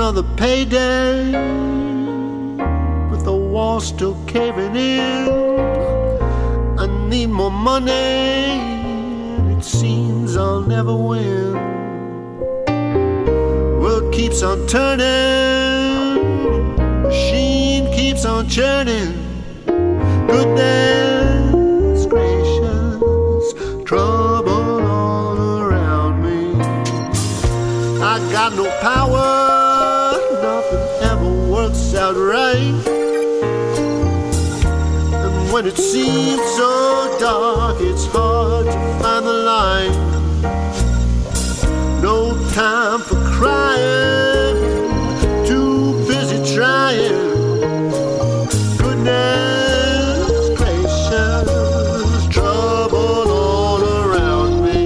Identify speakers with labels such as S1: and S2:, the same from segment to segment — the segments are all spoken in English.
S1: another payday, with the wall still caving in. I need more money, and it seems I'll never win. World keeps on turning, machine keeps on churning. Goodness gracious, trouble all around me. I got no power, nothing ever works out right. And when it seems so dark, it's hard to find the light. No time for crying, too busy trying. Goodness gracious, trouble all around me.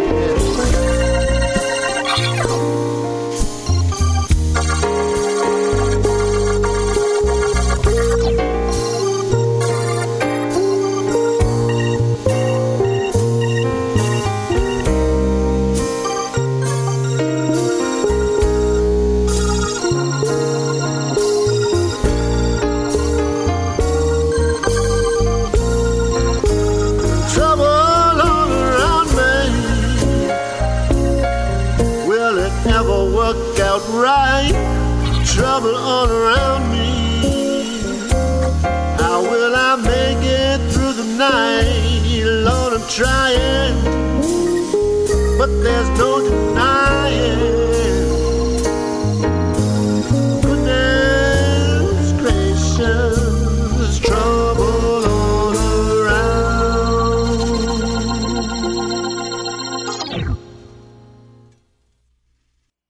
S1: Right, trouble all around me. How will I make it through the night? Lord, I'm trying, but there's no denying.